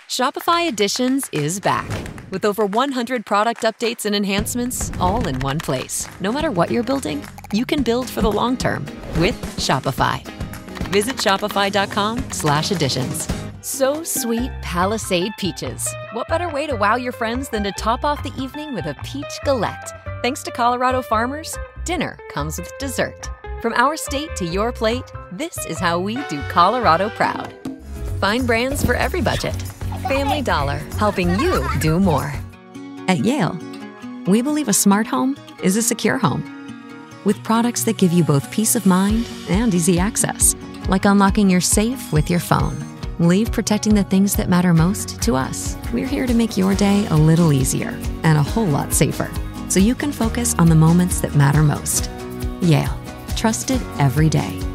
Shopify Editions is back with over 100 product updates and enhancements all in one place. No matter what you're building, you can build for the long term with Shopify. Visit shopify.com/additions. So sweet Palisade peaches. What better way to wow your friends than to top off the evening with a peach galette? Thanks to Colorado farmers, dinner comes with dessert. From our state to your plate, this is how we do Colorado proud. Find brands for every budget. Family Dollar, helping you do more. At Yale, we believe a smart home is a secure home. With products that give you both peace of mind and easy access, like unlocking your safe with your phone. Leave protecting the things that matter most to us. We're here to make your day a little easier and a whole lot safer, so you can focus on the moments that matter most. Yale, trusted every day.